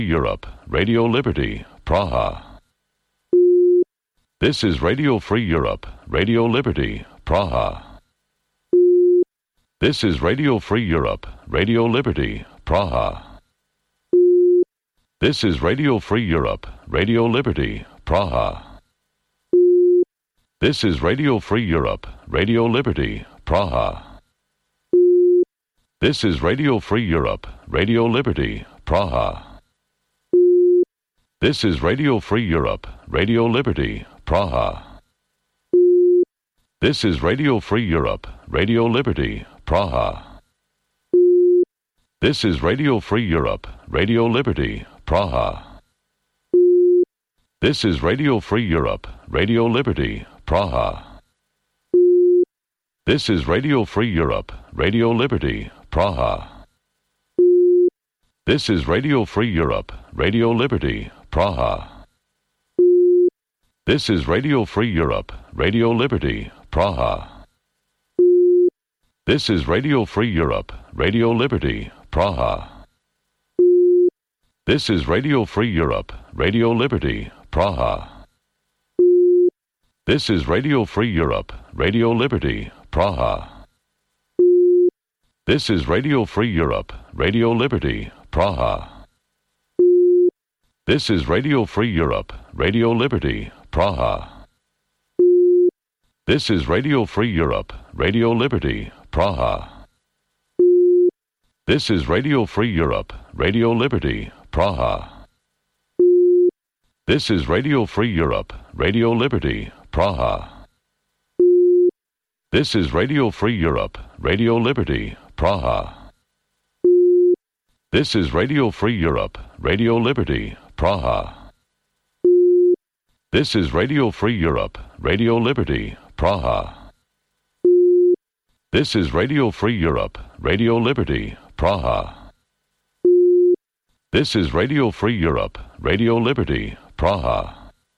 Europe, Radio Liberty, Praha. This is Radio Free Europe, Radio Liberty, Praha. This is Radio Free Europe, Radio Liberty, Praha. This is Radio Free Europe, Radio Liberty, Praha. This is Radio Free Europe, Radio Liberty, Praha. This is Radio Free Europe, Radio Liberty, Praha. This is Radio Free Europe, Radio Liberty, Praha. This is Radio Free Europe, Radio Liberty, Praha. This is Radio Free Europe, Radio Liberty, Praha. This is Radio Free Europe, Radio Liberty, Praha. This is Radio Free Europe, Radio Liberty, Praha. This is Radio Free Europe, Radio Liberty, Praha. This is Radio Free Europe, Radio Liberty, Praha. This is Radio Free Europe, Radio Liberty, Praha. This is Radio Free Europe, Radio Liberty, Praha. This is Radio Free Europe, Radio Liberty, Praha. This is Radio Free Europe, Radio Liberty, Praha. This is Radio Free Europe, Radio Liberty, Praha. This is Radio Free Europe, Radio Liberty, Praha. This is Radio Free Europe, Radio Liberty, Praha. This is Radio Free Europe, Radio Liberty, Praha. This is Radio Free Europe, Radio Liberty, Praha. This is Radio Free Europe, Radio Liberty, Praha. This is Radio Free Europe, Radio Liberty, Praha. This is Radio Free Europe, Radio Liberty, Praha. This is Radio Free Europe, Radio Liberty, Praha.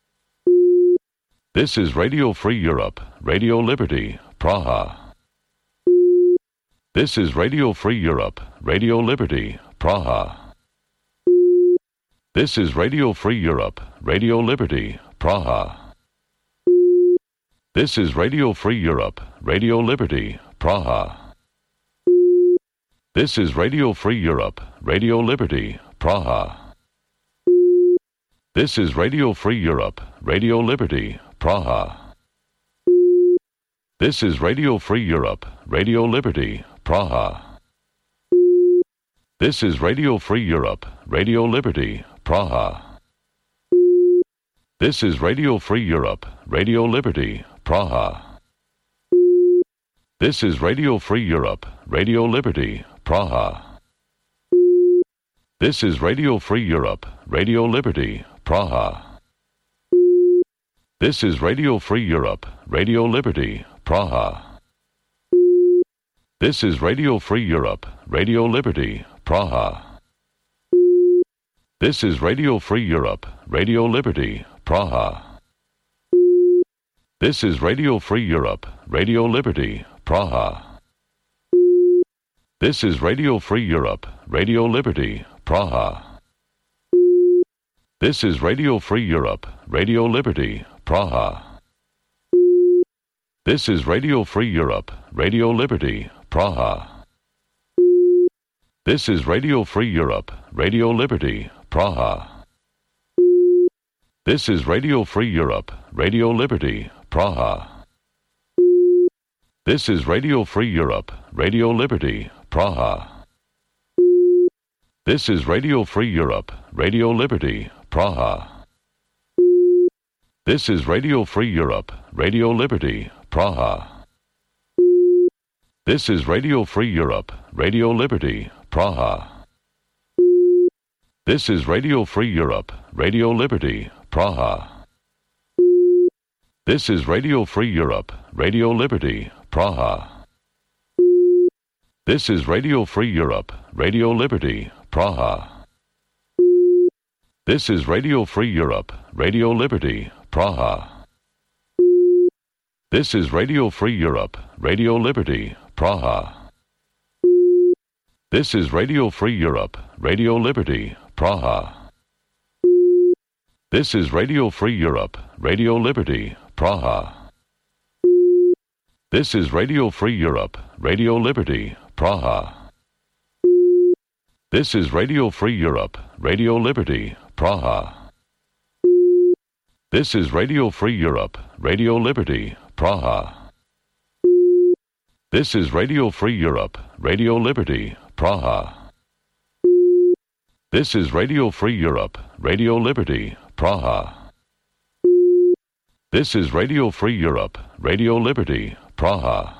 This is Radio Free Europe, Radio Liberty, Praha. This is Radio Free Europe, Radio Liberty, Praha. This is Radio Free Europe, Radio Liberty, Praha. This is Radio Free Europe, Radio Liberty, Praha. This is Radio Free Europe, Radio Liberty, Praha. This is Radio Free Europe, Radio Liberty, Praha. This is Radio Free Europe, Radio Liberty, Praha. This is Radio Free Europe, Radio Liberty, Praha. This is Radio Free Europe, Radio Liberty, Praha. This is Radio Free Europe, Radio Liberty, Praha. This is Radio Free Europe, Radio Liberty, Praha. This is Radio Free Europe, Radio Liberty, Praha. This is Radio Free Europe, Radio Liberty, Praha. This is Radio Free Europe, Radio Liberty, Praha. This is Radio Free Europe, Radio Liberty, Praha. This is Radio Free Europe, Radio Liberty, Praha. This is Radio Free Europe, Radio Liberty, Praha. This is Radio Free Europe, Radio Liberty, Praha. This is Radio Free Europe, Radio Liberty, Praha. This is Radio Free Europe, Radio Liberty, Praha. This is Radio Free Europe, Radio Liberty, Praha. This is Radio Free Europe, Radio Liberty, Praha. This is Radio Free Europe, Radio Liberty, Praha. This is Radio Free Europe, Radio Liberty, Praha. This is Radio Free Europe, Radio Liberty, Praha. This is Radio Free Europe, Radio Liberty, Praha. This is Radio Free Europe, Radio Liberty, Praha. This is Radio Free Europe, Radio Liberty, Praha. This is Radio Free Europe, Radio Liberty, Praha. This is Radio Free Europe, Radio Liberty, Praha. This is Radio Free Europe, Radio Liberty, Praha. This is Radio Free Europe, Radio Liberty, Praha. This is Radio Free Europe, Radio Liberty, Praha. This is Radio Free Europe, Radio Liberty, Praha. This is Radio Free Europe, Radio Liberty, Praha. This is Radio Free Europe, Radio Liberty, Praha. This is Radio Free Europe, Radio Liberty, Praha.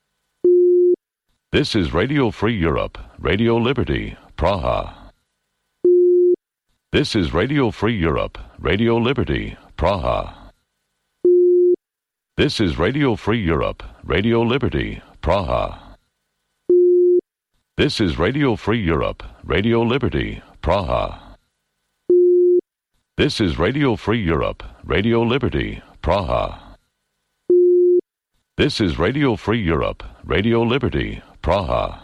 This is Radio Free Europe, Radio Liberty, Praha. This is Radio Free Europe, Radio Liberty, Praha. This is Radio Free Europe, Radio Liberty, Praha. This is Radio Free Europe, Radio Liberty, Praha. This is Radio Free Europe, Radio Liberty, Praha. This is Radio Free Europe, Radio Liberty, Praha.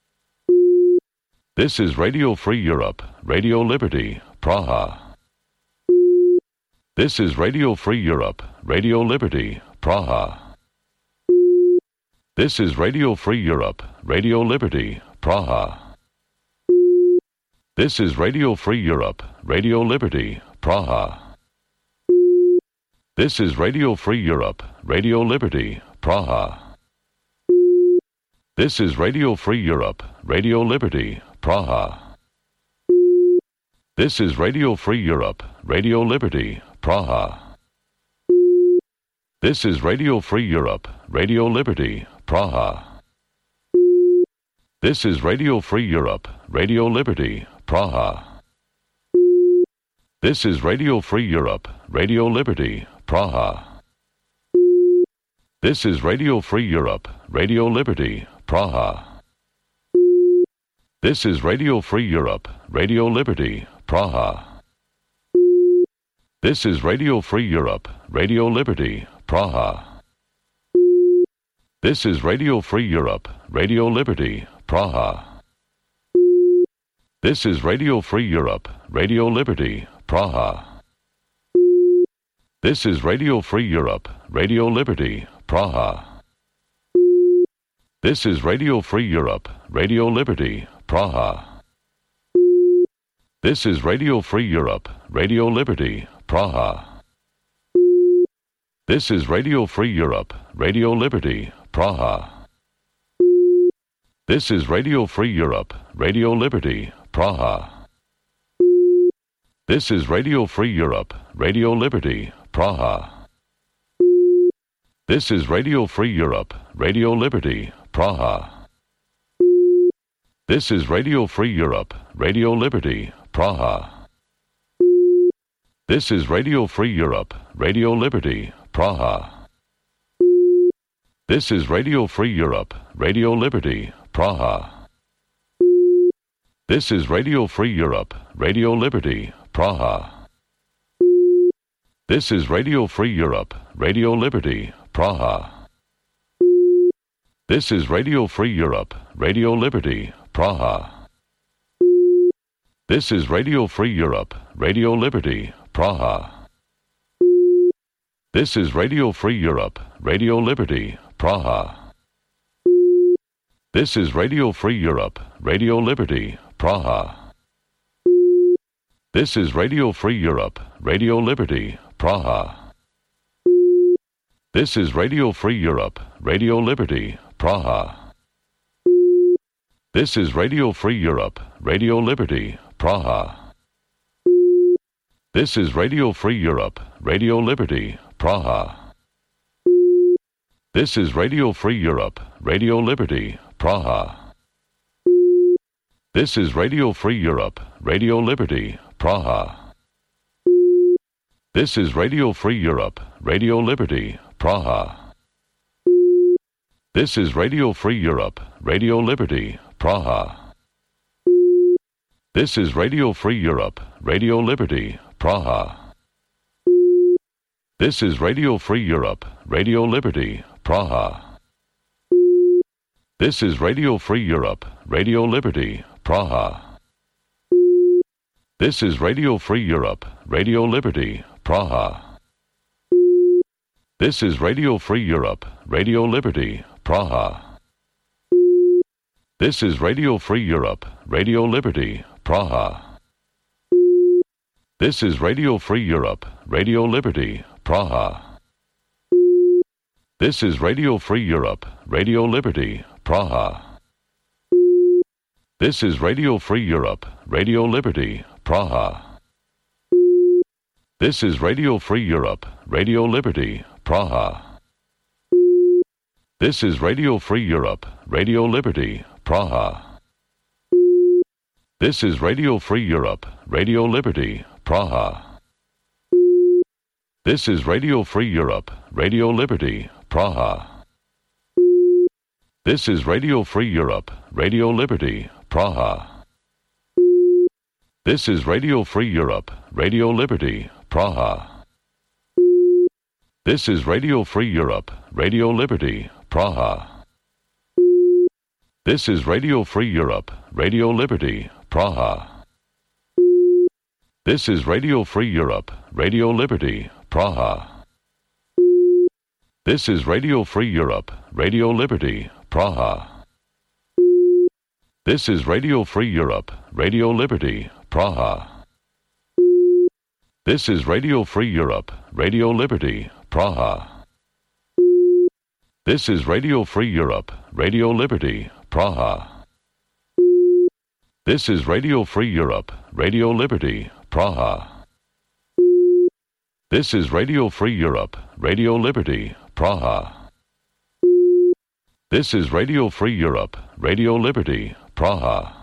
This is Radio Free Europe, Radio Liberty, Praha. This is Radio Free Europe, Radio Liberty, Praha. This is Radio Free Europe, Radio Liberty, Praha. This is Radio Free Europe, Radio Liberty, Praha. This is Radio Free Europe, Radio Liberty, Praha. This is Radio Free Europe, Radio Liberty, Praha. This is Radio Free Europe, Radio Liberty, Praha. This is Radio Free Europe, Radio Liberty, Praha. This is Radio Free Europe, Radio Liberty, Praha. This is Radio Free Europe, Radio Liberty, Praha. This is Radio Free Europe, Radio Liberty, Praha. This is Radio Free Europe, Radio Liberty, Praha. This is Radio Free Europe, Radio Liberty, Praha. This is Radio Free Europe, Radio Liberty, Praha. This is Radio Free Europe, Radio Liberty, Praha. This is Radio Free Europe, Radio Liberty, Praha. This is Radio Free Europe, Radio Liberty, Praha. This is Radio Free Europe, Radio Liberty, Praha. This is Radio Free Europe, Radio Liberty, Praha. This is Radio Free Europe, Radio Liberty, Praha. This is Radio Free Europe, Radio Liberty, Praha. This is Radio Free Europe, Radio Liberty, Praha. This is Radio Free Europe, Radio Liberty, Praha. This is Radio Free Europe, Radio Liberty, Praha. This is Radio Free Europe, Radio Liberty, Praha. This is Radio Free Europe, Radio Liberty, Praha. This is Radio Free Europe, Radio Liberty, Praha. This is Radio Free Europe, Radio Liberty, Praha. This is Radio Free Europe, Radio Liberty, Praha. This is Radio Free Europe, Radio Liberty, Praha. This is Radio Free Europe, Radio Liberty, Praha. This is Radio Free Europe, Radio Liberty, Praha. This is Radio Free Europe, Radio Liberty, Praha. This is Radio Free Europe, Radio Liberty, Praha. This is Radio Free Europe, Radio Liberty, Praha. This is Radio Free Europe, Radio Liberty, Praha. This is Radio Free Europe, Radio Liberty, Praha. This is Radio Free Europe, Radio Liberty, Praha. This is Radio Free Europe, Radio Liberty, Praha. This is Radio Free Europe, Radio Liberty, Praha. This is Radio Free Europe, Radio Liberty, Praha. This is Radio Free Europe, Radio Liberty, Praha. This is Radio Free Europe, Radio Liberty, Praha. This is Radio Free Europe, Radio Liberty, Praha. This is Radio Free Europe, Radio Liberty, Praha. This is Radio Free Europe, Radio Liberty, Praha. This is Radio Free Europe, Radio Liberty, Praha. This is Radio Free Europe, Radio Liberty, Praha. This is Radio Free Europe, Radio Liberty, Praha. This is Radio Free Europe, Radio Liberty, Praha. This is Radio Free Europe, Radio Liberty, Praha. This is Radio Free Europe, Radio Liberty, Praha. This is Radio Free Europe, Radio Liberty, Praha. This is Radio Free Europe, Radio Liberty, Praha. This is Radio Free Europe, Radio Liberty, Praha. This is Radio Free Europe, Radio Liberty, Praha. This is Radio Free Europe, Radio Liberty, Praha. This is Radio Free Europe, Radio Liberty, Praha. This is Radio Free Europe, Radio Liberty, Praha. This is Radio Free Europe, Radio Liberty, Praha. This is Radio Free Europe, Radio Liberty, Praha. This is Radio Free Europe, Radio Liberty, Praha. This is Radio Free Europe, Radio Liberty, Praha. This is Radio Free Europe, Radio Liberty, Praha.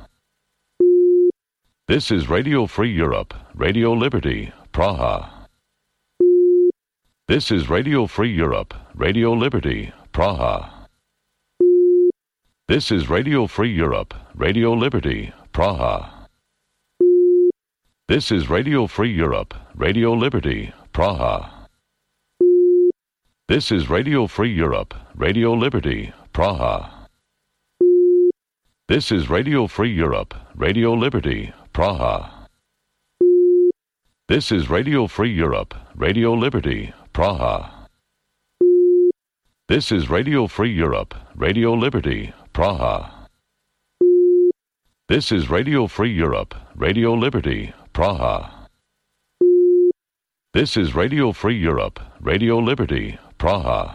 This is Radio Free Europe, Radio Liberty, Praha. This is Radio Free Europe, Radio Liberty, Praha. This is Radio Free Europe, Radio Liberty, Praha. This is Radio Free Europe, Radio Liberty, Praha. This is Radio Free Europe, Radio Liberty, Praha. This is Radio Free Europe, Radio Liberty, Praha. This is Radio Free Europe, Radio Liberty, Praha. This is Radio Free Europe, Radio Liberty, Praha. This is Radio Free Europe, Radio Liberty, Praha. This is Radio Free Europe, Radio Liberty, Praha.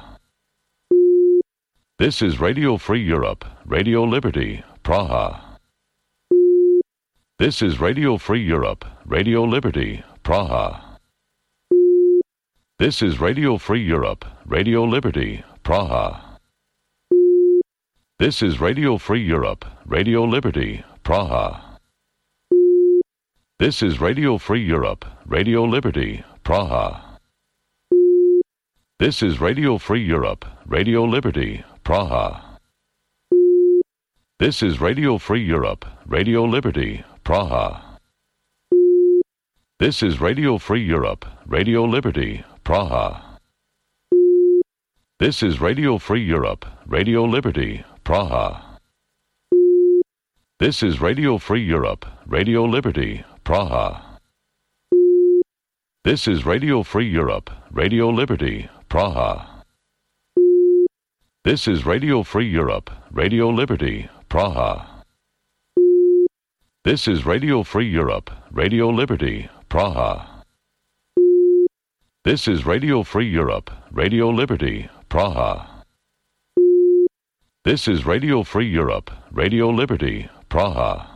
This is Radio Free Europe, Radio Liberty, Praha. This is Radio Free Europe, Radio Liberty, Praha. This is Radio Free Europe, Radio Liberty, Praha. This is Radio Free Europe, Radio Liberty, Praha. This is Radio Free Europe, Radio Liberty, Praha. This is Radio Free Europe, Radio Liberty, Praha. This is Radio Free Europe, Radio Liberty, Praha. This is Radio Free Europe, Radio Liberty, Praha. This is Radio Free Europe, Radio Liberty, Praha. This is Radio Free Europe, Radio Liberty, Praha. This is Radio Free Europe, Radio Liberty, Praha. This is Radio Free Europe, Radio Liberty, Praha. This is Radio Free Europe, Radio Liberty, Praha. This is Radio Free Europe, Radio Liberty, Praha. This is Radio Free Europe, Radio Liberty, Praha.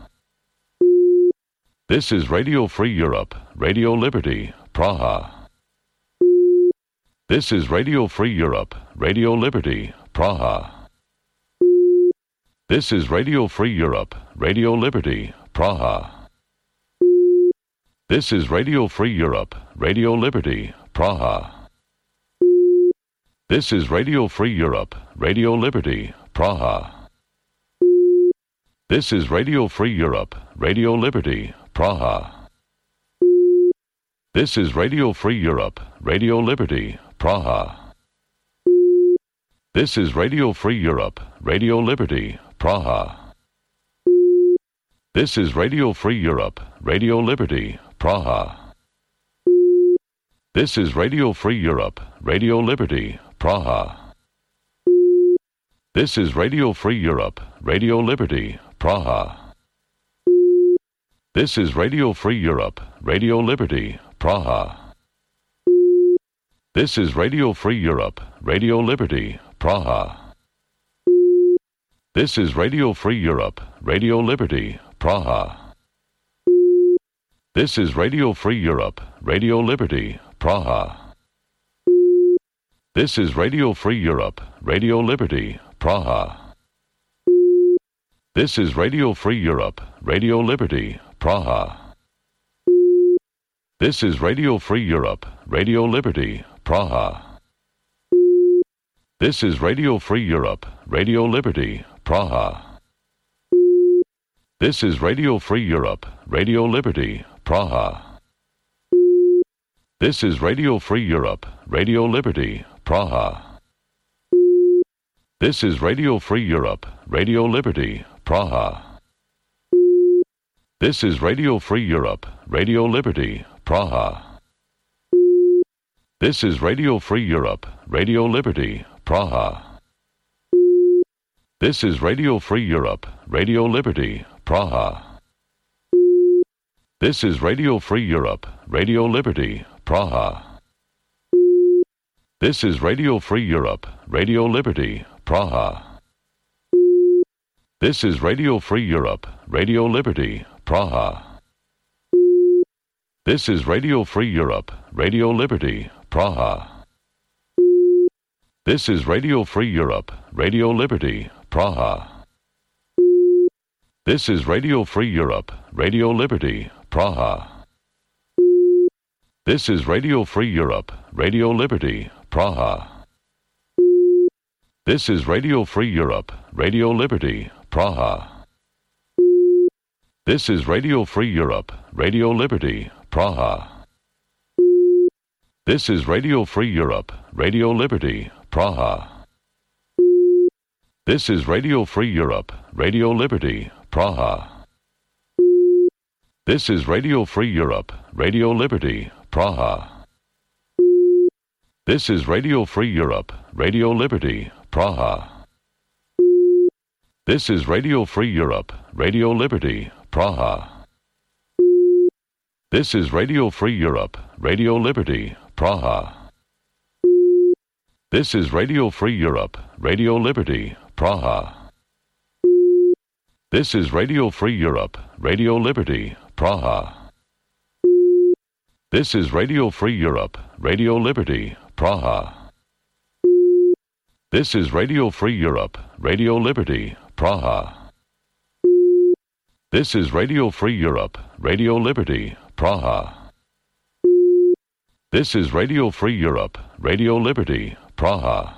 This is Radio Free Europe, Radio Liberty, Praha. This is Radio Free Europe, Radio Liberty, Praha. This is Radio Free Europe, Radio Liberty, Praha. This is Radio Free Europe, Radio Liberty, Praha. This is Radio Free Europe, Radio Liberty, Praha. This is Radio Free Europe, Radio Liberty, Praha. This is Radio Free Europe, Radio Liberty, Praha. This is Radio Free Europe, Radio Liberty, Praha. This is Radio Free Europe, Radio Liberty, Praha. This is Radio Free Europe, Radio Liberty, Praha. This is Radio Free Europe, Radio Liberty, Praha. This is Radio Free Europe, Radio Liberty, Praha. This is Radio Free Europe, Radio Liberty, Praha. This is Radio Free Europe, Radio Liberty, Praha. This is Radio Free Europe, Radio Liberty, Praha. This is Radio Free Europe, Radio Liberty, Praha. This is Radio Free Europe, Radio Liberty, Praha. This is Radio Free Europe, Radio Liberty, Praha. This is Radio Free Europe, Radio Liberty, Praha. This is Radio Free Europe, Radio Liberty, Praha. This is Radio Free Europe, Radio Liberty, Praha. This is Radio Free Europe, Radio Liberty, Praha. This is Radio Free Europe, Radio Liberty, Praha. This is Radio Free Europe, Radio Liberty, Praha. This is Radio Free Europe, Radio Liberty, Praha. This is Radio Free Europe, Radio Liberty, Praha. This is Radio Free Europe, Radio Liberty, Praha. This is Radio Free Europe, Radio Liberty, Praha. This is Radio Free Europe, Radio Liberty, Praha. This is Radio Free Europe, Radio Liberty, Praha. This is Radio Free Europe, Radio Liberty, Praha. This is Radio Free Europe, Radio Liberty, Praha. This is Radio Free Europe, Radio Liberty, Praha. This is Radio Free Europe, Radio Liberty, Praha. This is Radio Free Europe, Radio Liberty, Praha. This is Radio Free Europe, Radio Liberty, Praha. This is Radio Free Europe, Radio Liberty, Praha. This is Radio Free Europe, Radio Liberty, Praha. This is Radio Free Europe, Radio Liberty, Praha. This is Radio Free Europe, Radio Liberty, Praha. This is Radio Free Europe, Radio Liberty, Praha. This is Radio Free Europe, Radio Liberty, Praha. This is Radio Free Europe, Radio Liberty, Praha. This is Radio Free Europe, Radio Liberty, Praha. This is Radio Free Europe, Radio Liberty, Praha. This is Radio Free Europe, Radio Liberty, Praha.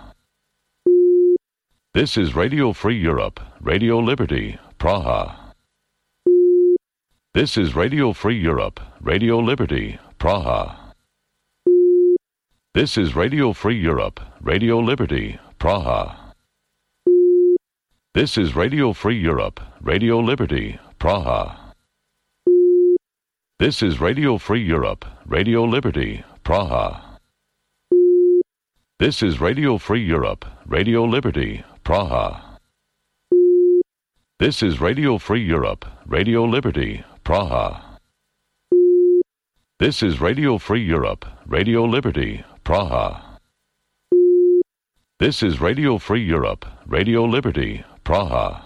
This is Radio Free Europe, Radio Liberty, Praha. This is Radio Free Europe, Radio Liberty, Praha. This is Radio Free Europe, Radio Liberty, Praha. This is Radio Free Europe, Radio Liberty, Praha. This is Radio Free Europe, Radio Liberty, Praha. This is Radio Free Europe, Radio Liberty, Praha. This is Radio Free Europe, Radio Liberty, Praha. This is Radio Free Europe, Radio Liberty, Praha. This is Radio Free Europe, Radio Liberty, Praha.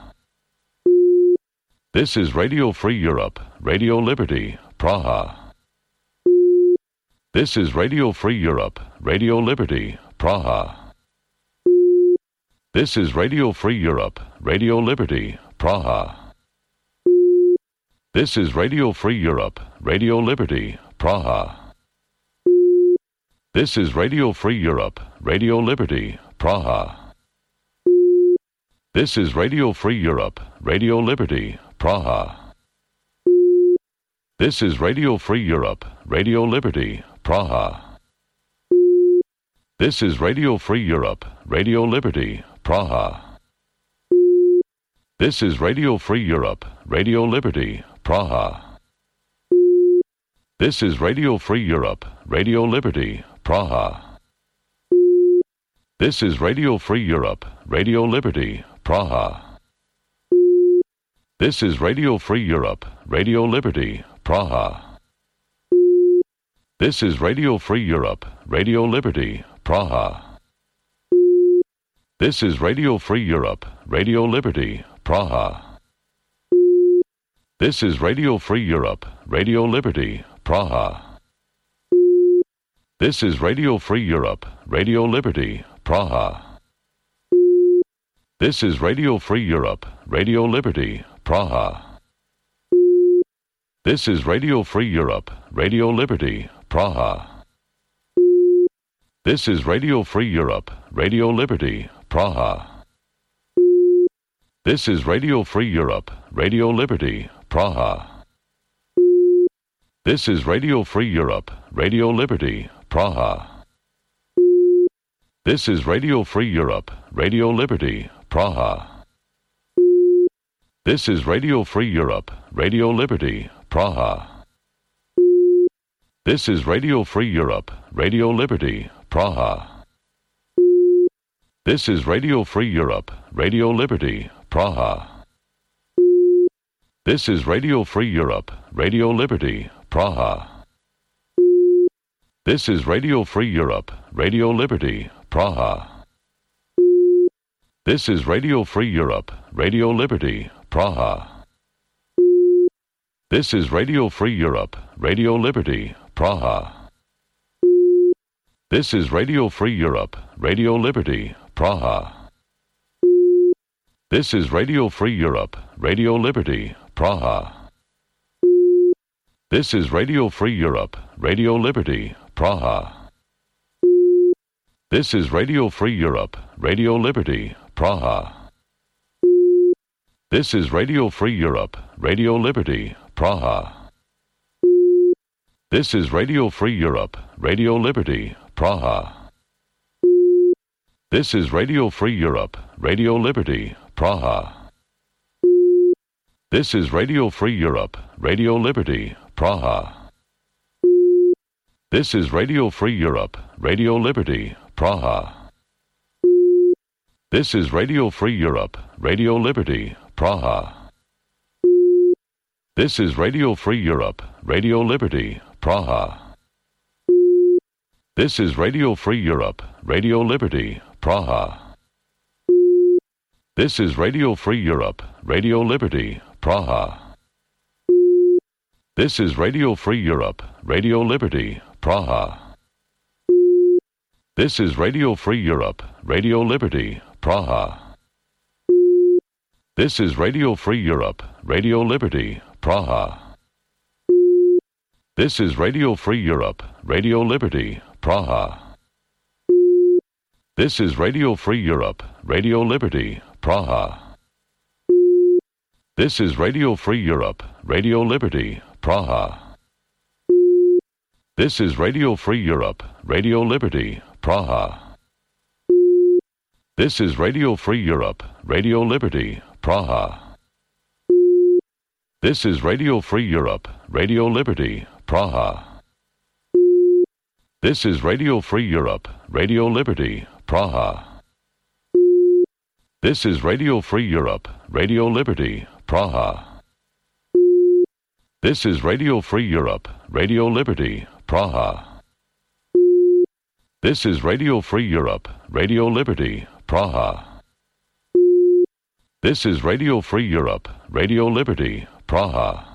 This is Radio Free Europe, Radio Liberty, Praha. This is Radio Free Europe, Radio Liberty, Praha. This is Radio Free Europe, Radio Liberty, Praha. This is Radio Free Europe, Radio Liberty, Praha. This is Radio Free Europe, Radio Liberty, Praha. This is Radio Free Europe, Radio Liberty, Praha. This is Radio Free Europe, Radio Liberty, Praha. This is Radio Free Europe, Radio Liberty, Praha. This is Radio Free Europe, Radio Liberty, Praha. This is Radio Free Europe, Radio Liberty, Praha. This is Radio Free Europe, Radio Liberty, Praha. This is Radio Free Europe, Radio Liberty, Praha. This is Radio Free Europe, Radio Liberty, Praha. This is Radio Free Europe, Radio Liberty, Praha. This is Radio Free Europe, Radio Liberty, Praha. This is Radio Free Europe, Radio Liberty, Praha. This is Radio Free Europe, Radio Liberty, Praha. This is Radio Free Europe, Radio Liberty, Praha. This is Radio Free Europe, Radio Liberty, Praha. This is Radio Free Europe, Radio Liberty, Praha. This is Radio Free Europe, Radio Liberty, Praha. This is Radio Free Europe, Radio Liberty, Praha. This is Radio Free Europe, Radio Liberty, Praha. This is Radio Free Europe, Radio Liberty, Praha. This is Radio Free Europe, Radio Liberty, Praha. This is Radio Free Europe, Radio Liberty, Praha. This is Radio Free Europe, Radio Liberty, Praha. This is Radio Free Europe, Radio Liberty, Praha. This is Radio Free Europe, Radio Liberty, Praha. This is Radio Free Europe, Radio Liberty, Praha. This is Radio Free Europe, Radio Liberty, Praha. This is Radio Free Europe, Radio Liberty, Praha. This is Radio Free Europe, Radio Liberty, Praha. This is Radio Free Europe, Radio Liberty, Praha. This is Radio Free Europe, Radio Liberty, Praha. This is Radio Free Europe, Radio Liberty, Praha. This is Radio Free Europe, Radio Liberty, Praha. This is Radio Free Europe, Radio Liberty, Praha. This is Radio Free Europe, Radio Liberty, Praha. This is Radio Free Europe, Radio Liberty, Praha. This is Radio Free Europe, Radio Liberty, Praha. This is Radio Free Europe, Radio Liberty, Praha. This is Radio Free Europe, Radio Liberty, Praha. This is Radio Free Europe, Radio Liberty, Praha. This is Radio Free Europe, Radio Liberty, Praha. This is Radio Free Europe, Radio Liberty, Praha. This is Radio Free Europe, Radio Liberty, Praha. This is Radio Free Europe, Radio Liberty, Praha. This is Radio Free Europe, Radio Liberty, Praha. This is Radio Free Europe, Radio Liberty, Praha. This is Radio Free Europe, Radio Liberty, Praha. This is Radio Free Europe, Radio Liberty, Praha. This is Radio Free Europe, Radio Liberty, Praha. This is Radio Free Europe, Radio Liberty, Praha. This is Radio Free Europe, Radio Liberty, Praha. This is Radio Free Europe, Radio Liberty, Praha.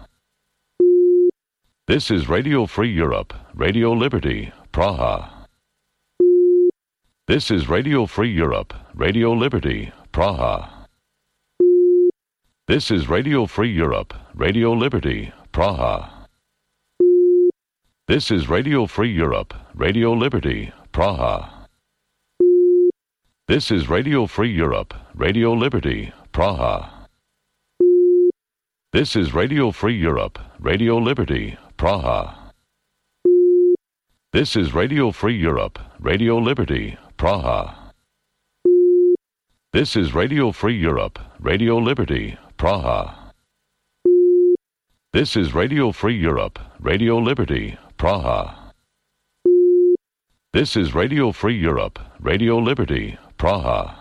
This is Radio Free Europe, Radio Liberty, Praha. This is Radio Free Europe, Radio Liberty, Praha. This is Radio Free Europe, Radio Liberty, Praha. This is Radio Free Europe, Radio Liberty, Praha. This is Radio Free Europe, Radio Liberty, Praha. This is Radio Free Europe, Radio Liberty, Praha. This is Radio Free Europe, Radio Liberty, Praha. This is Radio Free Europe, Radio Liberty, Praha. This is Radio Free Europe, Radio Liberty, Praha. This is Radio Free Europe, Radio Liberty, Praha.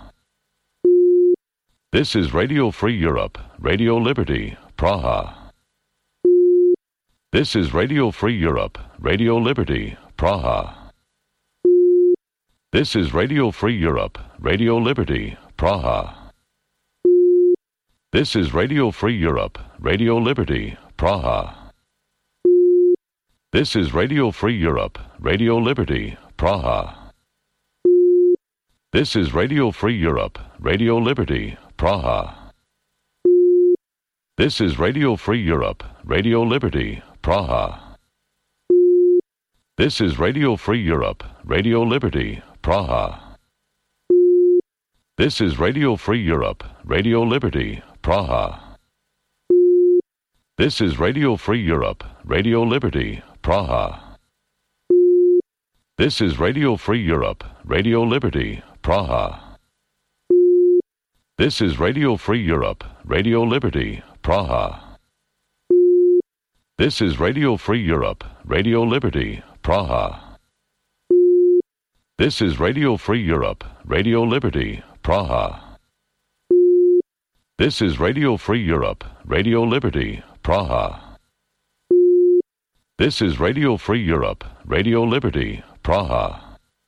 This is Radio Free Europe, Radio Liberty, Praha. This is Radio Free Europe, Radio Liberty, Praha. This is Radio Free Europe, Radio Liberty, Praha. This is Radio Free Europe, Radio Liberty, Praha. This is Radio Free Europe, Radio Liberty, Praha. This is Radio Free Europe, Radio Liberty, Praha. This is Radio Free Europe, Radio Liberty, Praha. This is Radio Free Europe, Radio Liberty, Praha. This is Radio Free Europe, Radio Liberty, Praha. This is Radio Free Europe, Radio Liberty, Praha. This is Radio Free Europe, Radio Liberty, Praha. This is Radio Free Europe, Radio Liberty, Praha. This is Radio Free Europe, Radio Liberty, Praha. This is Radio Free Europe, Radio Liberty, Praha. This is Radio Free Europe, Radio Liberty, Praha. This is Radio Free Europe, Radio Liberty, Praha.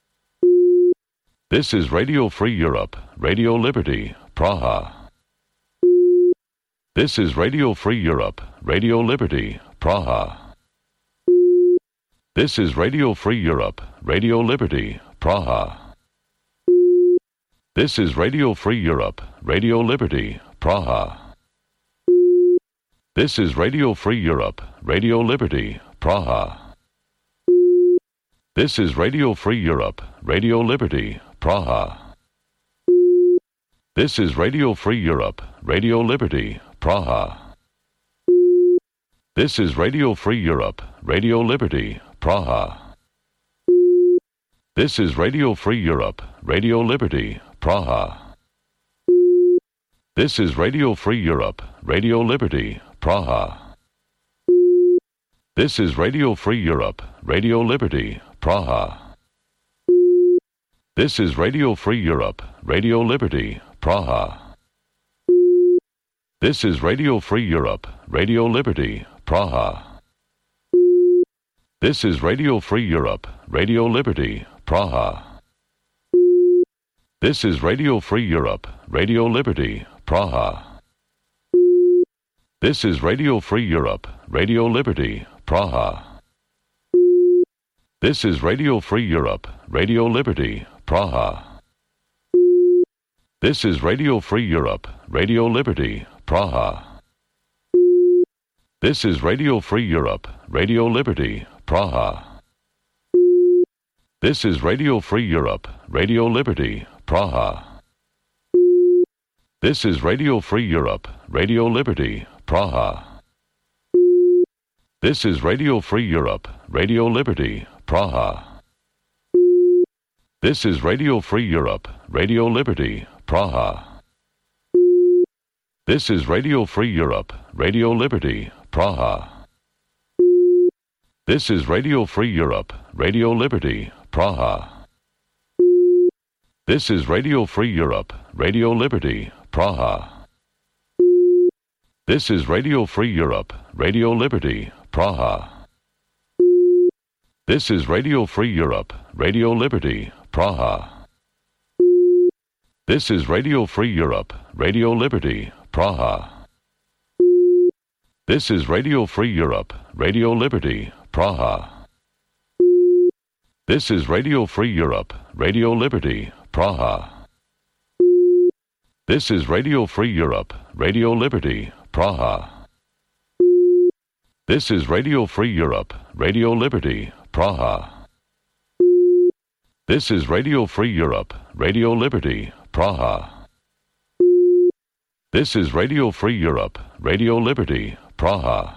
This is Radio Free Europe, Radio Liberty, Praha. This is Radio Free Europe, Radio Liberty, Praha. This is Radio Free Europe, Radio Liberty, Praha. This is Radio Free Europe, Radio Liberty, Praha. This is Radio Free Europe, Radio Liberty, Praha. This is Radio Free Europe, Radio Liberty, Praha. This is Radio Free Europe, Radio Liberty, Praha. This is Radio Free Europe, Radio Liberty, Praha. This is Radio Free Europe, Radio Liberty, Praha. This is Radio Free Europe, Radio Liberty, Praha. This is Radio Free Europe, Radio Liberty, Praha. This is Radio Free Europe, Radio Liberty, Praha. This is Radio Free Europe, Radio Liberty, Praha. This is Radio Free Europe, Radio Liberty, Praha. This is Radio Free Europe, Radio Liberty, Praha. This is Radio Free Europe, Radio Liberty, Praha. This is Radio Free Europe, Radio Liberty, Praha. This is Radio Free Europe, Radio Liberty, Praha. This is Radio Free Europe, Radio Liberty, Praha. This is Radio Free Europe, Radio Liberty, Praha. This is Radio Free Europe, Radio Liberty, Praha. This is Radio Free Europe, Radio Liberty, Praha. This is Radio Free Europe, Radio Liberty, Praha. This is Radio Free Europe, Radio Liberty, Praha. This is Radio Free Europe, Radio Liberty, Praha. This is Radio Free Europe, Radio Liberty, Praha. This is Radio Free Europe, Radio Liberty, Praha. This is Radio Free Europe, Radio Liberty, Praha. This is Radio Free Europe, Radio Liberty, Praha. This is Radio Free Europe, Radio Liberty, Praha. This is Radio Free Europe, Radio Liberty, Praha. This is Radio Free Europe, Radio Liberty, Praha. This is Radio Free Europe, Radio Liberty, Praha. This is Radio Free Europe, Radio Liberty, Praha. This is Radio Free Europe, Radio Liberty, Praha.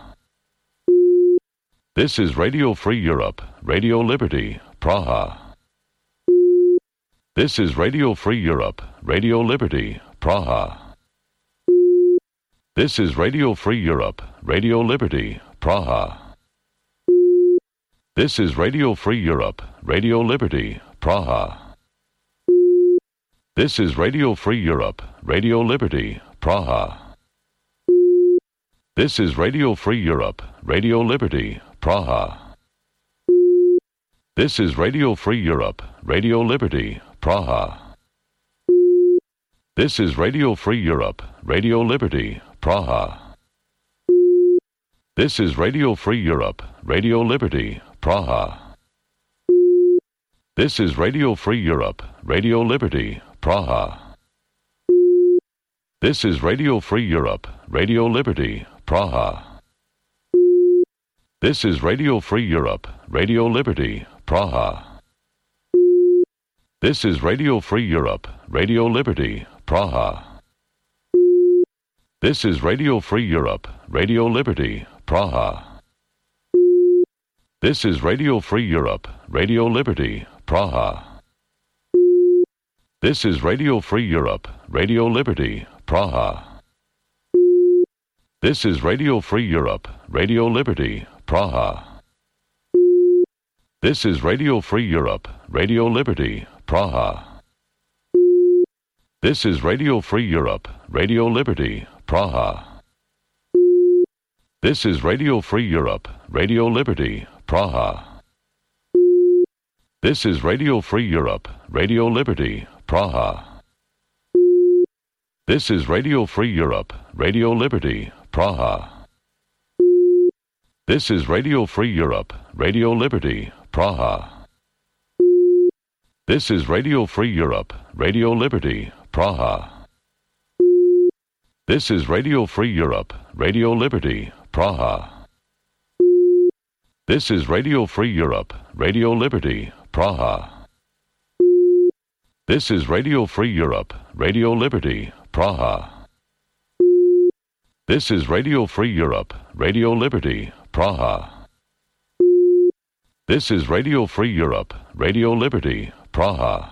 This is Radio Free Europe, Radio Liberty, Praha. This is Radio Free Europe, Radio Liberty, Praha. This is Radio Free Europe, Radio Liberty, Praha. This is Radio Free Europe, Radio Liberty, Praha. This is Radio Free Europe, Radio Liberty, Praha. This is Radio Free Europe, Radio Liberty, Praha. This is Radio Free Europe, Radio Liberty, Praha. This is Radio Free Europe, Radio Liberty, Praha. This is Radio Free Europe, Radio Liberty, Praha. This is Radio Free Europe, Radio Liberty, Praha. This is Radio Free Europe, Radio Liberty, Praha. This is Radio Free Europe, Radio Liberty, Praha. This is Radio Free Europe, Radio Liberty, Praha. This is Radio Free Europe, Radio Liberty, Praha. This is Radio Free Europe, Radio Liberty, Praha. This is Radio Free Europe, Radio Liberty, Praha. This is Radio Free Europe, Radio Liberty, Praha. This is Radio Free Europe, Radio Liberty, Praha. This is Radio Free Europe, Radio Liberty, Praha. This is Radio Free Europe, Radio Liberty, Praha. This is Radio Free Europe, Radio Liberty, Praha. This is Radio Free Europe, Radio Liberty, Praha. This is Radio Free Europe, Radio Liberty, Praha. This is Radio Free Europe, Radio Liberty, Praha. This is Radio Free Europe, Radio Liberty, Praha. This is Radio Free Europe, Radio Liberty, Praha. This is Radio Free Europe, Radio Liberty, Praha. This is Radio Free Europe, Radio Liberty, Praha. This is Radio Free Europe, Radio Liberty, Praha.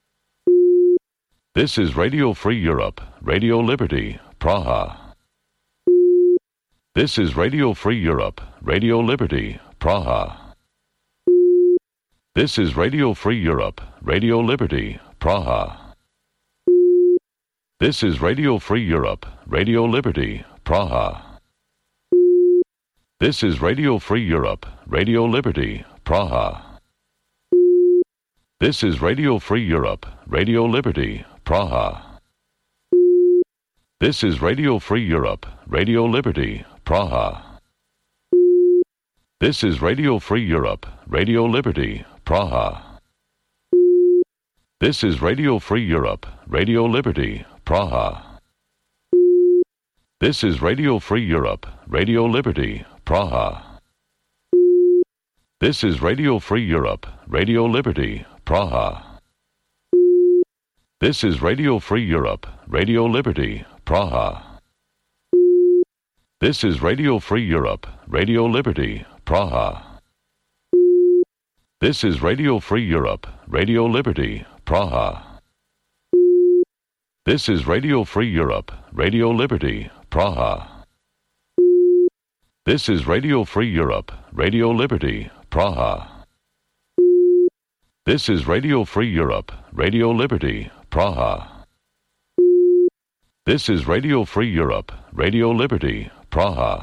This is Radio Free Europe, Radio Liberty, Praha. This is Radio Free Europe, Radio Liberty, Praha. This is Radio Free Europe, Radio Liberty, Praha. This is Radio Free Europe, Radio Liberty, Praha. This is Radio Free Europe, Radio Liberty, Praha. This is Radio Free Europe, Radio Liberty, Praha. This is Radio Free Europe, Radio Liberty, Praha. This is Radio Free Europe, Radio Liberty, Praha. This is Radio Free Europe, Radio Liberty, Praha. This is Radio Free Europe, Radio Liberty, Praha. This is Radio Free Europe, Radio Liberty, Praha. This is Radio Free Europe, Radio Liberty, Praha. This is Radio Free Europe, Radio Liberty, Praha. This is Radio Free Europe, Radio Liberty, Praha. This is Radio Free Europe, Radio Liberty, Praha. This is Radio Free Europe, Radio Liberty, Praha. This is Radio Free Europe, Radio Liberty, Praha. This is Radio Free Europe, Radio Liberty, Praha.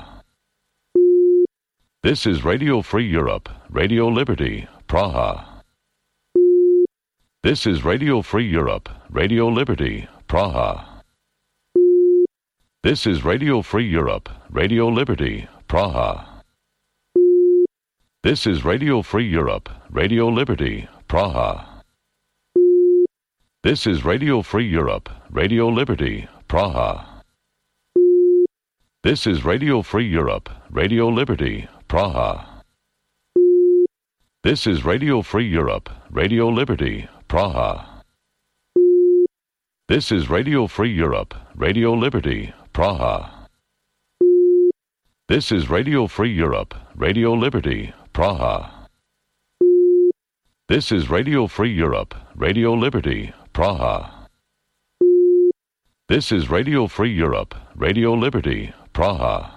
This is Radio Free Europe, Radio Liberty, Praha. This is Radio Free Europe, Radio Liberty, Praha. This is Radio Free Europe, Radio Liberty, Praha. This is Radio Free Europe, Radio Liberty, Praha. This is Radio Free Europe, Radio Liberty, Praha. This is Radio Free Europe, Radio Liberty, Praha. This is Radio Free Europe, Radio Liberty, Praha. This is Radio Free Europe, Radio Liberty, Praha. This is Radio Free Europe, Radio Liberty, Praha. This is Radio Free Europe, Radio Liberty, Praha. This is Radio Free Europe, Radio Liberty, Praha.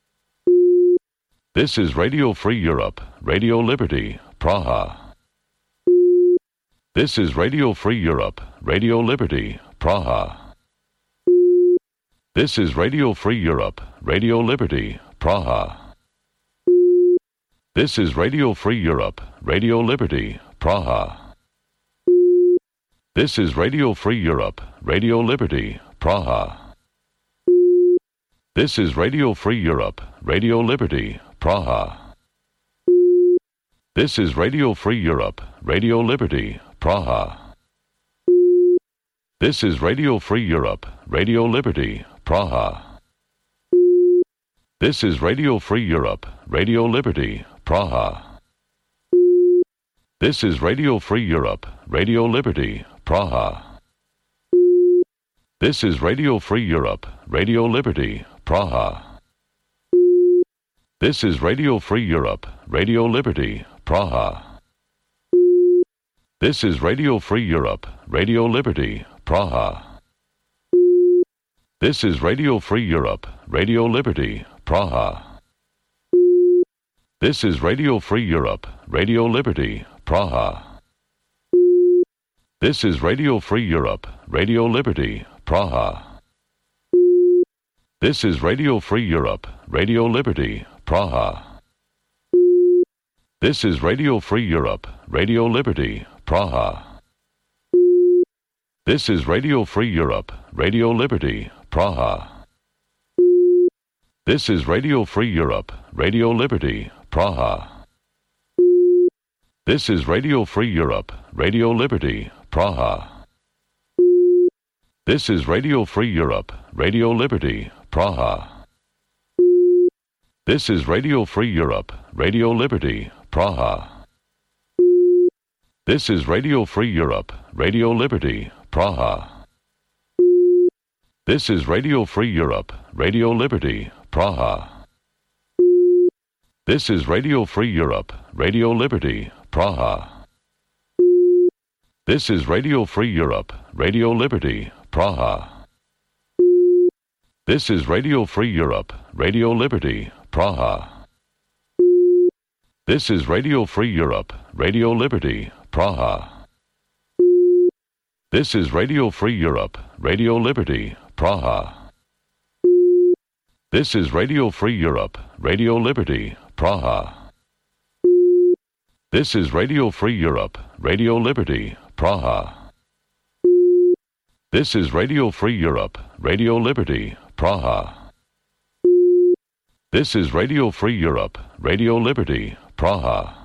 This is Radio Free Europe, Radio Liberty, Praha. This is Radio Free Europe, Radio Liberty, Praha. This is Radio Free Europe, Radio Liberty, Praha. This is Radio Free Europe, Radio Liberty, Praha. This is Radio Free Europe, Radio Liberty, Praha. This is Radio Free Europe, Radio Liberty, Praha. This is Radio Free Europe, Radio Liberty, Praha. This is Radio Free Europe, Radio Liberty, Praha. This is Radio Free Europe, Radio Liberty, Praha. This is Radio Free Europe, Radio Liberty, Praha. This is Radio Free Europe, Radio Liberty, Praha. This is Radio Free Europe, Radio Liberty, Praha. This is Radio Free Europe, Radio Liberty, Praha. This is Radio Free Europe, Radio Liberty, Praha. This is Radio Free Europe, Radio Liberty, Praha. This is Radio Free Europe, Radio Liberty, Praha. This is Radio Free Europe, Radio Liberty, Praha. This is Radio Free Europe, Radio Liberty, Praha. This is Radio Free Europe, Radio Liberty, Praha. This is Radio Free Europe, Radio Liberty, Praha. This is Radio Free Europe, Radio Liberty, Praha. This is Radio Free Europe, Radio Liberty, Praha. This is Radio Free Europe, Radio Liberty, Praha. This is Radio Free Europe, Radio Liberty, Praha. This is Radio Free Europe, Radio Liberty, Praha. This is Radio Free Europe, Radio Liberty, Praha. This is Radio Free Europe, Radio Liberty, Praha. This is Radio Free Europe, Radio Liberty, Praha. This is Radio Free Europe, Radio Liberty, Praha. This is Radio Free Europe, Radio Liberty, Praha. This is Radio Free Europe, Radio Liberty, Praha. This is Radio Free Europe, Radio Liberty, Praha. This is Radio Free Europe, Radio Liberty, Praha. This is Radio Free Europe, Radio Liberty, Praha.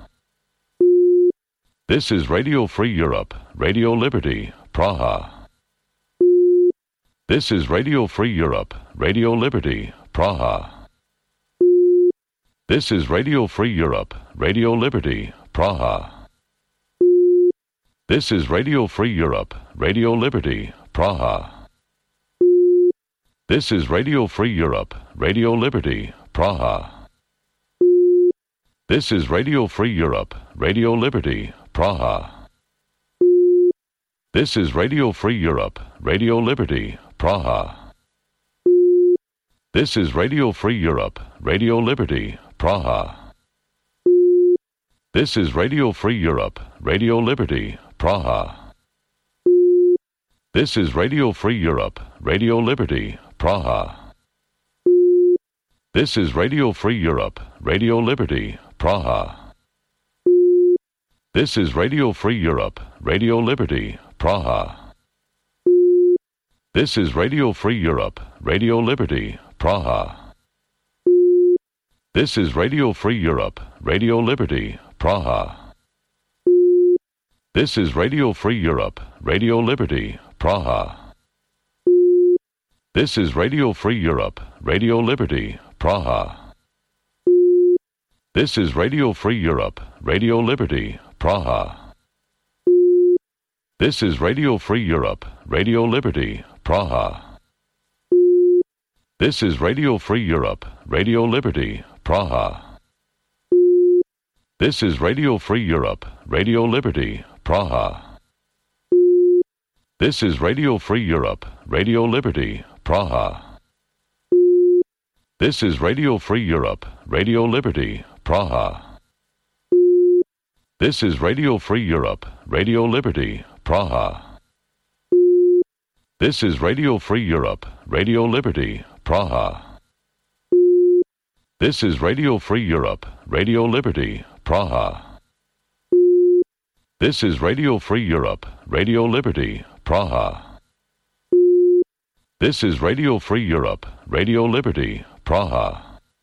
This is Radio Free Europe, Radio Liberty, Praha. This is Radio Free Europe, Radio Liberty, Praha. This is Radio Free Europe, Radio Liberty, Praha. This is Radio Free Europe, Radio Liberty, Praha. This is Radio Free Europe, Radio Liberty, Praha. This is Radio Free Europe, Radio Liberty, Praha. This is Radio Free Europe, Radio Liberty, Praha. This is Radio Free Europe, Radio Liberty, Praha. This is Radio Free Europe, Radio Liberty, Praha. This is Radio Free Europe, Radio Liberty, Praha. This is Radio Free Europe, Radio Liberty, Praha. This is Radio Free Europe, Radio Liberty, Praha. This is Radio Free Europe, Radio Liberty, Praha. This is Radio Free Europe, Radio Liberty, Praha. This is Radio Free Europe, Radio Liberty, Praha. This is Radio Free Europe, Radio Liberty, Praha. This is Radio Free Europe, Radio Liberty, Praha. This is Radio Free Europe, Radio Liberty, Praha. This is Radio Free Europe, Radio Liberty, Praha. This is Radio Free Europe, Radio Liberty, Praha. This is Radio Free Europe, Radio Liberty, Praha. This is Radio Free Europe, Radio Liberty, Praha. This is Radio Free Europe, Radio Liberty, Praha. This is Radio Free Europe, Radio Liberty, Praha. This is Radio Free Europe, Radio Liberty, Praha. This is Radio Free Europe, Radio Liberty, Praha. This is Radio Free Europe, Radio Liberty, Praha.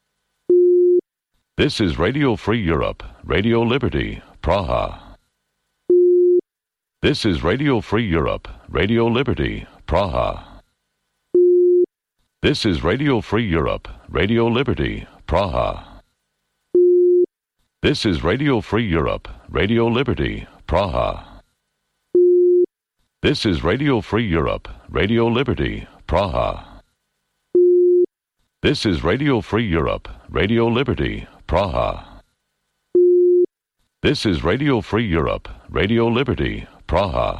This is Radio Free Europe, Radio Liberty, Praha. This is Radio Free Europe, Radio Liberty, Praha. This is Radio Free Europe, Radio Liberty, Praha. This is Radio Free Europe, Radio Liberty, Praha. This is Radio Free Europe, Radio Liberty, Praha. This is Radio Free Europe, Radio Liberty, Praha. This is Radio Free Europe, Radio Liberty, Praha.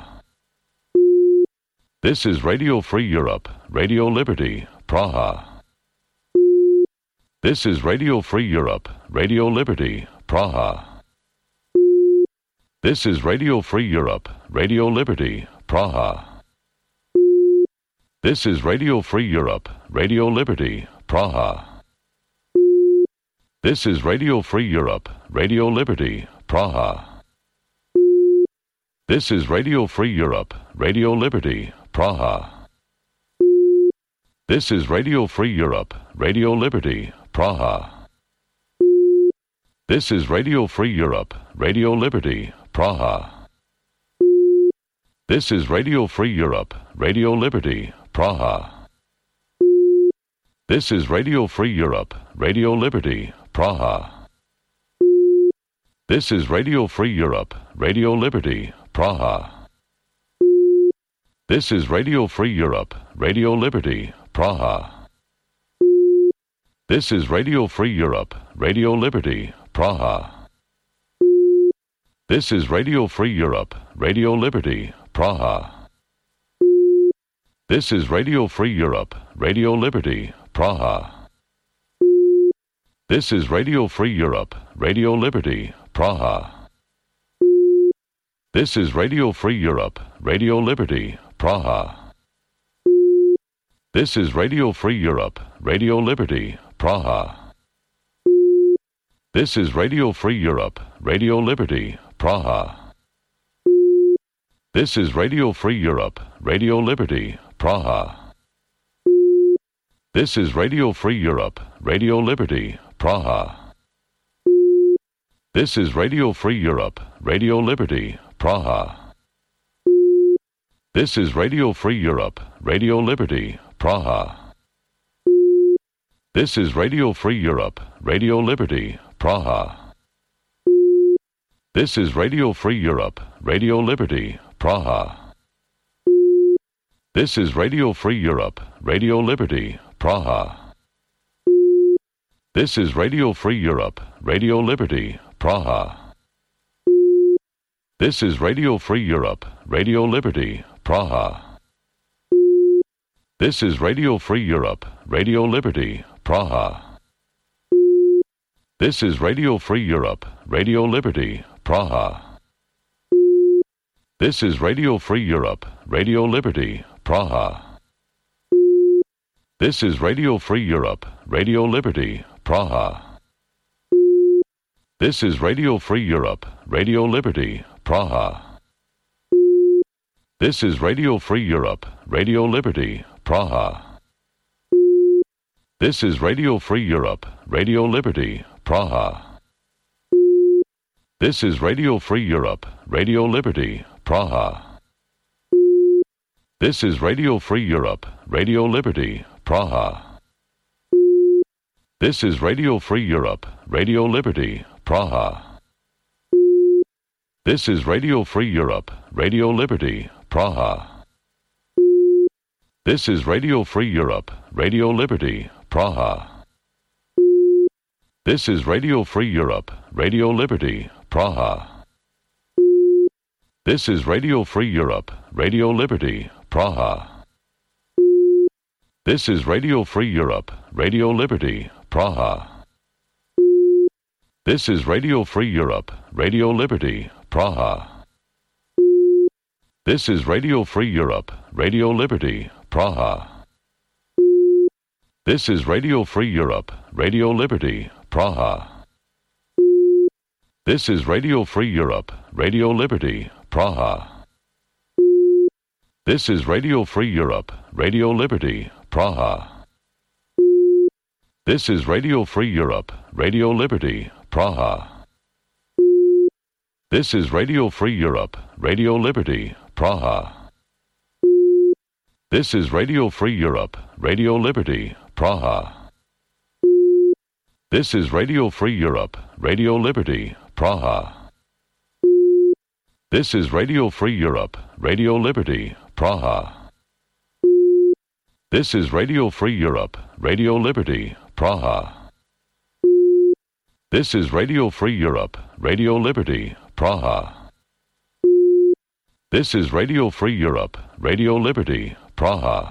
This is Radio Free Europe, Radio Liberty, Praha. This is Radio Free Europe, Radio Liberty, Praha. This is Radio Free Europe, Radio Liberty, Praha. This is Radio Free Europe, Radio Liberty, Praha. This is Radio Free Europe, Radio Liberty, Praha. This is Radio Free Europe, Radio Liberty, Praha. This is Radio Free Europe, Radio Liberty, Praha. This is Radio Free Europe, Radio Liberty, Praha. This is Radio Free Europe, Radio Liberty, Praha. This is Radio Free Europe, Radio Liberty, Praha. This is Radio Free Europe, Radio Liberty, Praha. This is Radio Free Europe, Radio Liberty, Praha. This is Radio Free Europe, Radio Liberty, Praha. This is Radio Free Europe, Radio Liberty, Praha. This is Radio Free Europe, Radio Liberty, Praha. This is Radio Free Europe, Radio Liberty, Praha. This is Radio Free Europe, Radio Liberty, Praha. This is Radio Free Europe, Radio Liberty, Praha. This is Radio Free Europe, Radio Liberty, Praha. This is Radio Free Europe, Radio Liberty, Praha. This is Radio Free Europe, Radio Liberty, Praha. This is Radio Free Europe, Radio Liberty, Praha. This is Radio Free Europe, Radio Liberty, Praha. This is Radio Free Europe, Radio Liberty, Praha. This is Radio Free Europe, Radio Liberty, Praha. This is Radio Free Europe, Radio Liberty, Praha. This is Radio Free Europe, Radio Liberty, Praha. This is Radio Free Europe, Radio Liberty, Praha. This is Radio Free Europe, Radio Liberty, Praha. This is Radio Free Europe, Radio Liberty, Praha. This is Radio Free Europe, Radio Liberty, Praha. This is Radio Free Europe, Radio Liberty, Praha. This is Radio Free Europe, Radio Liberty, Praha. This is Radio Free Europe, Radio Liberty, Praha. This is Radio Free Europe, Radio Liberty, Praha. This is Radio Free Europe, Radio Liberty, Praha. This is Radio Free Europe, Radio Liberty, Praha. This is Radio Free Europe, Radio Liberty, Praha. This is Radio Free Europe, Radio Liberty, Praha. This is Radio Free Europe, Radio Liberty, Praha. This is Radio Free Europe, Radio Liberty, Praha. This is Radio Free Europe, Radio Liberty, Praha. This is Radio Free Europe, Radio Liberty, Praha. This is Radio Free Europe, Radio Liberty, Praha. This is Radio Free Europe, Radio Liberty, Praha. This is Radio Free Europe, Radio Liberty, Praha. This is Radio Free Europe, Radio Liberty, Praha. This is Radio Free Europe, Radio Liberty, Praha. This is Radio Free Europe, Radio Liberty, Praha. This is Radio Free Europe, Radio Liberty, Praha. This is Radio Free Europe, Radio Liberty, Praha. This is Radio Free Europe, Radio Liberty, Praha. This is Radio Free Europe, Radio Liberty, Praha. This is Radio Free Europe, Radio Liberty, Praha. This is Radio Free Europe, Radio Liberty, Praha. This is Radio Free Europe, Radio Liberty, Praha.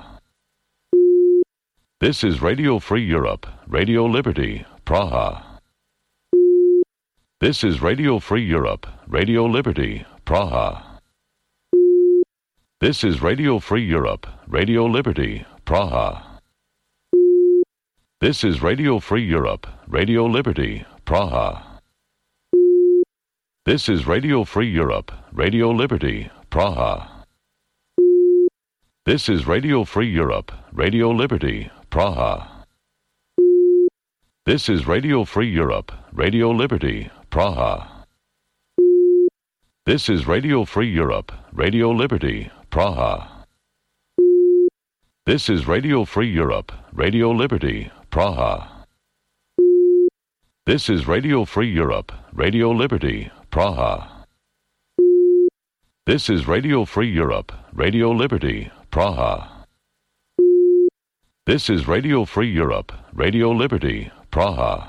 This is Radio Free Europe, Radio Liberty, Praha. This is Radio Free Europe, Radio Liberty, Praha. This is Radio Free Europe, Radio Liberty, Praha. This is Radio Free Europe, Radio Liberty, Praha. This is Radio Free Europe, Radio Liberty, Praha. This is Radio Free Europe, Radio Liberty, Praha. This is Radio Free Europe, Radio Liberty, Praha. This is Radio Free Europe, Radio Liberty, Praha. This is Radio Free Europe, Radio Liberty, Praha. This is Radio Free Europe, Radio Liberty, Praha. This is Radio Free Europe, Radio Liberty, Praha. This is Radio Free Europe, Radio Liberty, Praha.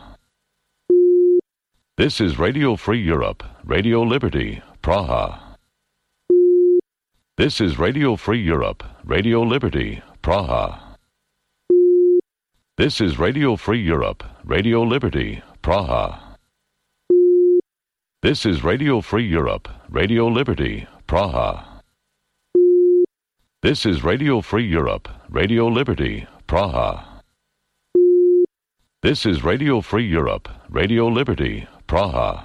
This is Radio Free Europe, Radio Liberty, Praha. This is Radio Free Europe, Radio Liberty, Praha. This is Radio Free Europe, Radio Liberty, Praha. This is Radio Free Europe, Radio Liberty, Praha. This is Radio Free Europe, Radio Liberty, Praha. This is Radio Free Europe, Radio Liberty, Praha.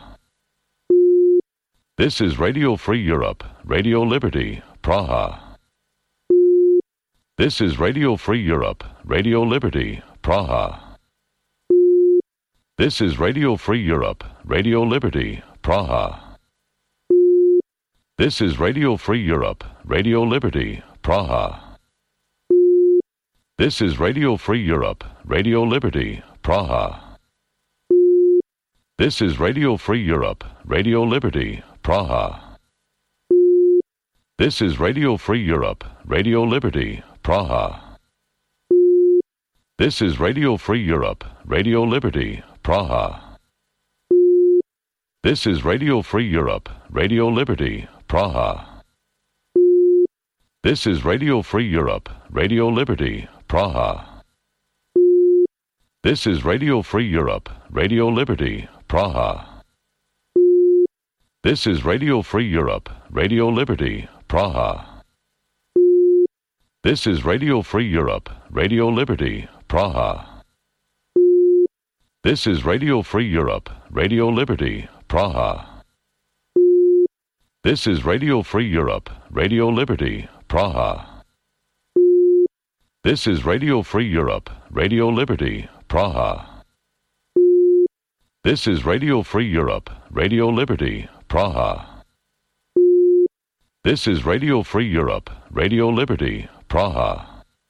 This is Radio Free Europe, Radio Liberty, Praha. This is Radio Free Europe, Radio Liberty, Praha. This is Radio Free Europe, Radio Liberty, Praha. This is Radio Free Europe, Radio Liberty, Praha. This is Radio Free Europe, Radio Liberty, Praha. This is Radio Free Europe, Radio Liberty, Praha. This is Radio Free Europe, Radio Liberty, Praha. This is Radio Free Europe, Radio Liberty, Praha. This is Radio Free Europe, Radio Liberty, Praha. This is Radio Free Europe, Radio Liberty, Praha. This is Radio Free Europe, Radio Liberty, Praha. This is Radio Free Europe, Radio Liberty, Praha. This is Radio Free Europe, Radio Liberty, Praha. This is Radio Free Europe, Radio Liberty, Praha. This is Radio Free Europe, Radio Liberty, Praha. This is Radio Free Europe, Radio Liberty, Praha. This is Radio Free Europe, Radio Liberty, Praha. This is Radio Free Europe, Radio Liberty, Praha.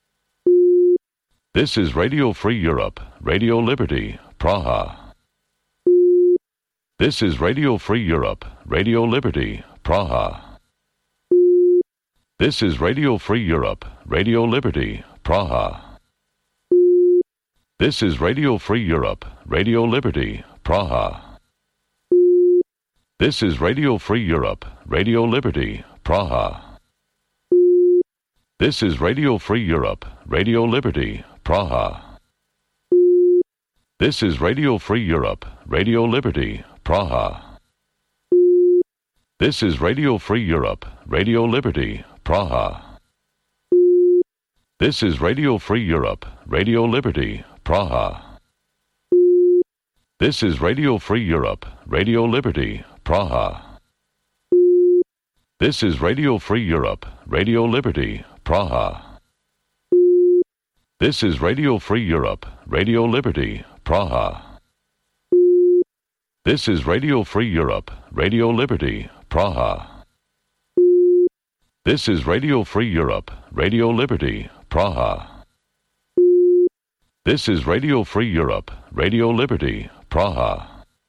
This is Radio Free Europe, Radio Liberty, Praha. This is Radio Free Europe, Radio Liberty, Praha. This is Radio Free Europe, Radio Liberty, Praha. This is Radio Free Europe, Radio Liberty, Praha. This is Radio Free Europe, Radio Liberty, Praha. This is Radio Free Europe, Radio Liberty, Praha. This is Radio Free Europe, Radio Liberty, Praha. This is Radio Free Europe, Radio Liberty, Praha. This is Radio Free Europe, Radio Liberty, Praha. This is Radio Free Europe, Radio Liberty, Praha. This is Radio Free Europe, Radio Liberty, Praha. This is Radio Free Europe, Radio Liberty, Praha. This is Radio Free Europe, Radio Liberty, Praha. This is Radio Free Europe, Radio Liberty, Praha. This is Radio Free Europe, Radio Liberty, Praha.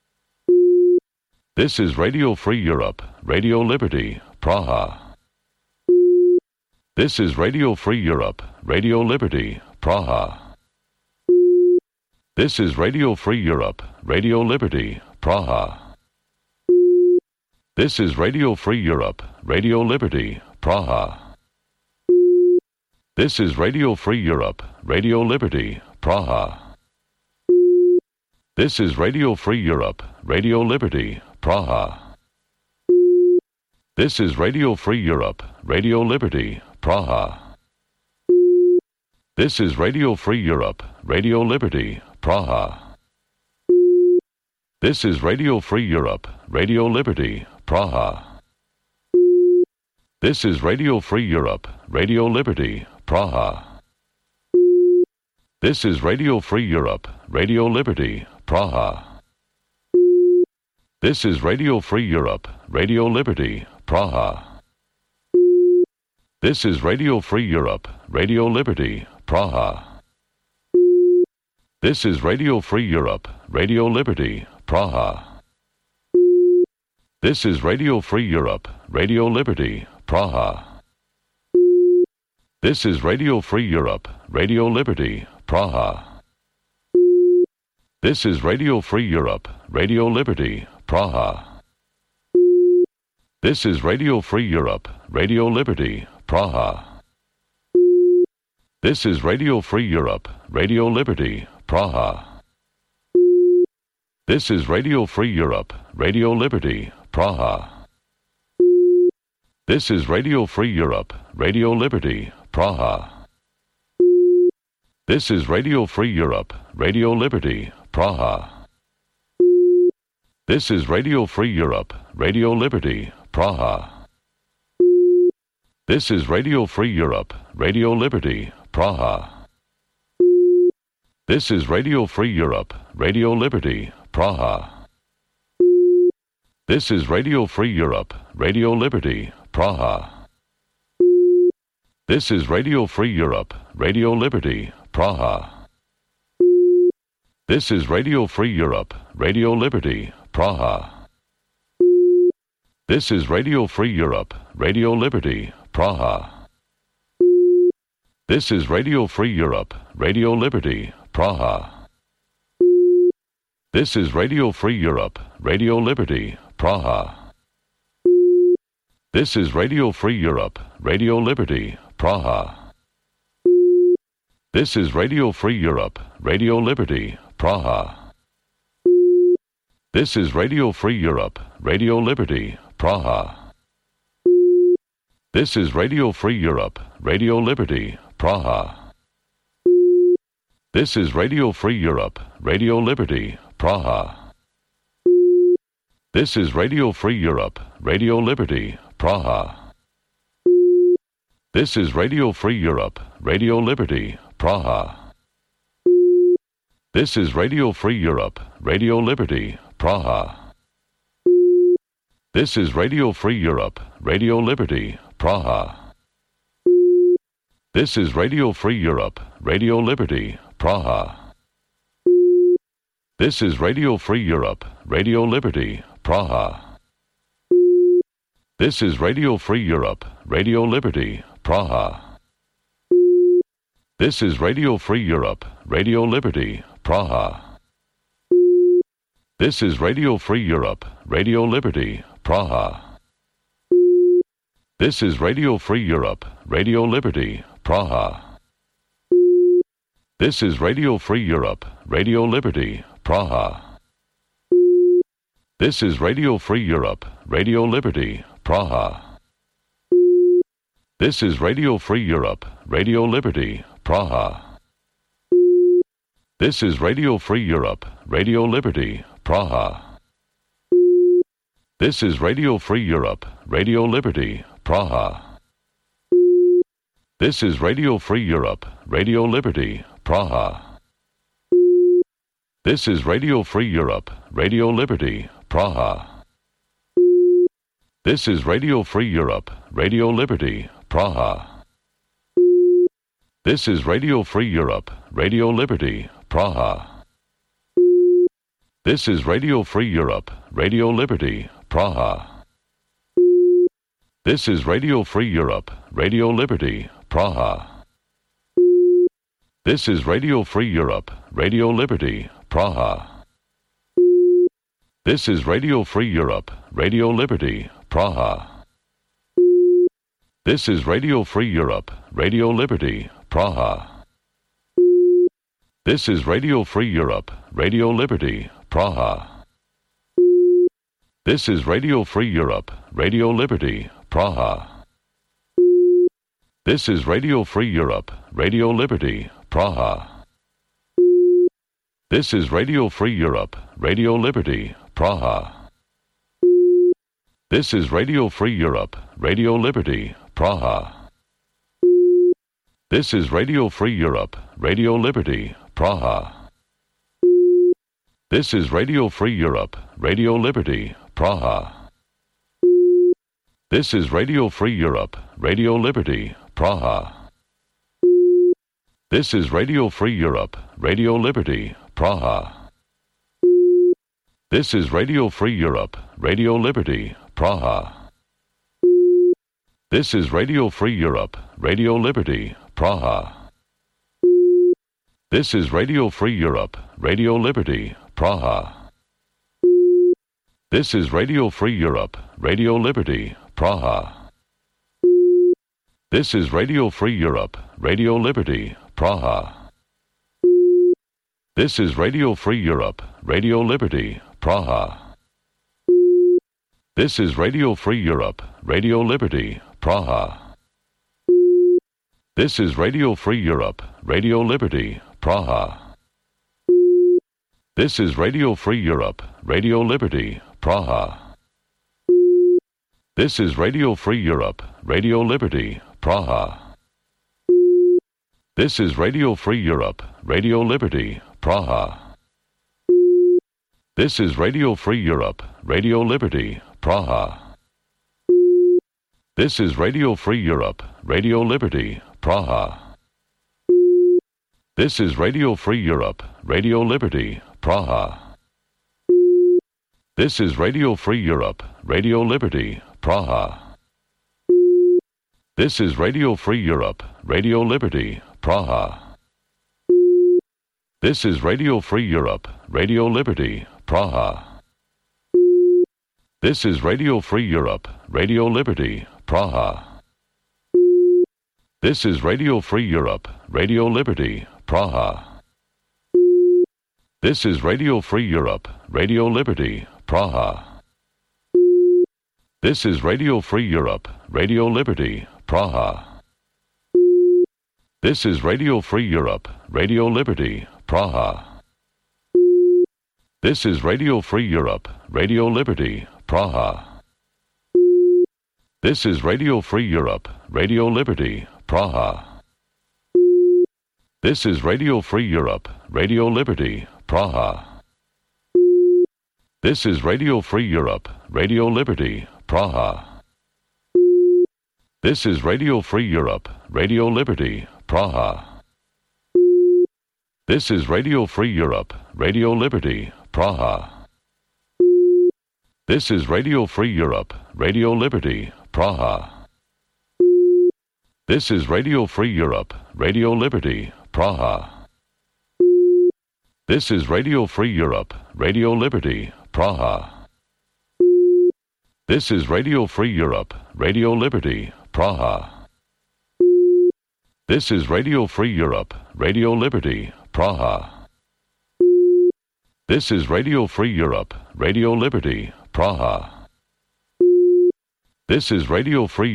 This is Radio Free Europe, Radio Liberty, Praha. This is Radio Free Europe, Radio Liberty, Praha. This is Radio Free Europe, Radio Liberty, Praha. This is Radio Free Europe, Radio Liberty, Praha. This is Radio Free Europe, Radio Liberty, Praha. This is Radio Free Europe, Radio Liberty, Praha. This is Radio Free Europe, Radio Liberty, Praha. This is Radio Free Europe, Radio Liberty, Praha. This is Radio Free Europe, Radio Liberty, Praha. This is Radio Free Europe, Radio Liberty, Praha. This is Radio Free Europe, Radio Liberty, Praha. This is Radio Free Europe, Radio Liberty, Praha. This is Radio Free Europe, Radio Liberty, Praha. This is Radio Free Europe, Radio Liberty, Praha. This is Radio Free Europe, Radio Liberty, Praha. This is Radio Free Europe, Radio Liberty, Praha. This is Radio Free Europe, Radio Liberty, Praha. This is Radio Free Europe, Radio Liberty, Praha. This is Radio Free Europe, Radio Liberty, Praha. This is Radio Free Europe, Radio Liberty, Praha. This is Radio Free Europe, Radio Liberty, Praha. This is Radio Free Europe, Radio Liberty, Praha. This is Radio Free Europe, Radio Liberty, Praha. This is Radio Free Europe, Radio Liberty, Praha. This is Radio Free Europe, Radio Liberty, Praha. This is Radio Free Europe, Radio Liberty, Praha. This is Radio Free Europe, Radio Liberty, Praha. This is Radio Free Europe, Radio Liberty, Praha. This is Radio Free Europe, Radio Liberty, Praha. This is Radio Free Europe, Radio Liberty, Praha. This is Radio Free Europe, Radio Liberty, Praha. This is Radio Free Europe, Radio Liberty, Praha. This is Radio Free Europe, Radio Liberty, Praha. This is Radio Free Europe, Radio Liberty, Praha. This is Radio Free Europe, Radio Liberty, Praha. This is Radio Free Europe, Radio Liberty, Praha. This is Radio Free Europe, Radio Liberty, Praha. This is Radio Free Europe, Radio Liberty, Praha. This is Radio Free Europe, Radio Liberty, Praha. This is Radio Free Europe, Radio Liberty, Praha. This is Radio Free Europe, Radio Liberty, Praha. This is Radio Free Europe, Radio Liberty, Praha. This is Radio Free Europe, Radio Liberty, Praha. This is Radio Free Europe, Radio Liberty, Praha. This is Radio Free Europe, Radio Liberty, Praha. This is Radio Free Europe, Radio Liberty, Praha. This is Radio Free Europe, Radio Liberty, Praha. This is Radio Free Europe, Radio Liberty, Praha. This is Radio Free Europe, Radio Liberty, Praha. This is Radio Free Europe, Radio Liberty, Praha. This is Radio Free Europe, Radio Liberty, Praha. This is Radio Free Europe, Radio Liberty, Praha. This is Radio Free Europe, Radio Liberty, Praha. This is Radio Free Europe, Radio Liberty, Praha. This is Radio Free Europe, Radio Liberty, Praha. This is Radio Free Europe, Radio Liberty, Praha. This is Radio Free Europe, Radio Liberty, Praha. This is Radio Free Europe, Radio Liberty, Praha. This is Radio Free Europe, Radio Liberty, Praha. This is Radio Free Europe, Radio Liberty, Praha. This is Radio Free Europe, Radio Liberty, Praha. This is Radio Free Europe, Radio Liberty, Praha. This is Radio Free Europe, Radio Liberty, Praha. This is Radio Free Europe, Radio Liberty, Praha. This is Radio Free Europe, Radio Liberty, Praha. This is Radio Free Europe, Radio Liberty, Praha. This is Radio Free Europe, Radio Liberty, Praha. This is Radio Free Europe, Radio Liberty, Praha. This is Radio Free Europe, Radio Liberty, Praha. This is Radio Free Europe, Radio Liberty, Praha. This is Radio Free Europe, Radio Liberty, Praha. This is Radio Free Europe, Radio Liberty, Praha. This is Radio Free Europe, Radio Liberty, Praha. This is Radio Free Europe, Radio Liberty, Praha. This is Radio Free Europe, Radio Liberty, Praha. This is Radio Free Europe, Radio Liberty, Praha. This is Radio Free Europe, Radio Liberty, Praha. This is Radio Free Europe, Radio Liberty, Praha. This is Radio Free Europe, Radio Liberty, Praha. This is Radio Free Europe, Radio Liberty, Praha. This is Radio Free Europe, Radio Liberty, Praha. This is Radio Free Europe, Radio Liberty, Praha. This is Radio Free Europe, Radio Liberty, Praha. This is Radio Free Europe, Radio Liberty, Praha. This is Radio Free Europe, Radio Liberty, Praha. This is Radio Free Europe, Radio Liberty, Praha. This is Radio Free Europe, Radio Liberty, Praha. This is Radio Free Europe, Radio Liberty, Praha. This is Radio Free Europe, Radio Liberty, Praha. This is Radio Free Europe, Radio Liberty, Praha. This is Radio Free Europe, Radio Liberty, Praha. This is Radio Free Europe, Radio Liberty, Praha. This is Radio Free Europe, Radio Liberty, Praha. This is Radio Free Europe, Radio Liberty, Praha. This is Radio Free Europe, Radio Liberty, Praha. This is Radio Free Europe, Radio Liberty, Praha. This is Radio Free Europe, Radio Liberty, Praha. This is Radio Free Europe, Radio Liberty, Praha. This is Radio Free Europe, Radio Liberty, Praha. This is Radio Free Europe, Radio Liberty, Praha. This is Radio Free Europe, Radio Liberty, Praha. This is Radio Free Europe, Radio Liberty, Praha. This is Radio Free Europe, Radio Liberty, Praha. This is Radio Free